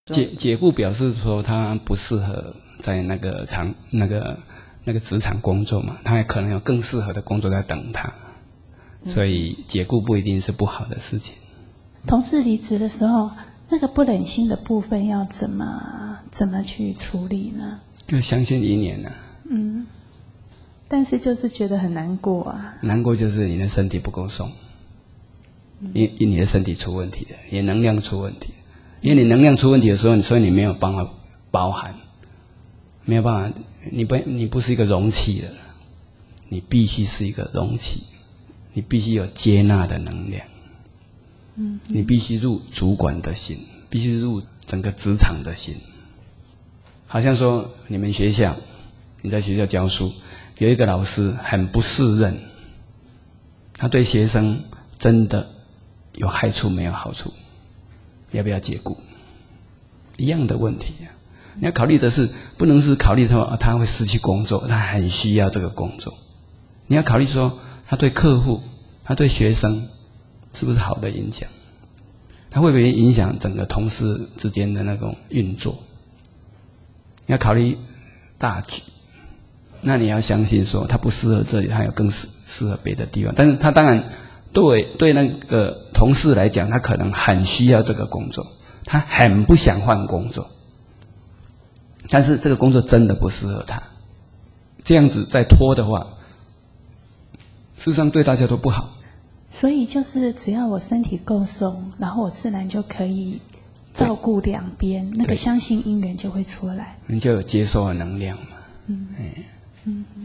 解雇表示说他不适合在那个职场工作嘛，他也可能有更适合的工作在等他，所以解雇不一定是不好的事情。 同事离职的时候，那个不忍心的部分要怎么去处理呢？ 就相信一年啊。 但是就是觉得很难过啊。 难过就是你的身体不够送，因你的身体出问题了，你的能量出问题了。因为你能量出问题的时候，所以你没有办法包含，没有办法，你不是一个容器了，你必须是一个容器，你必须有接纳的能量。你必须入主管的心，必须入整个职场的心。好像说你们学校，你在学校教书，有一个老师很不适任，他对学生真的有害处没有好处，要不要解雇？一样的问题啊。你要考虑的是，不能是考虑说他会失去工作，他很需要这个工作。你要考虑说，他对客户，他对学生是不是好的影响？他会不会影响整个同事之间的那种运作？你要考虑大局。那你要相信说，他不适合这里，他有更适合别的地方。但是他当然对那个同事来讲，他可能很需要这个工作，他很不想换工作，但是这个工作真的不适合他。这样子再拖的话，事实上对大家都不好。 所以就是只要我身体够松，然后我自然就可以照顾两边，那个相信因缘就会出来， 你就有接受的能量嘛。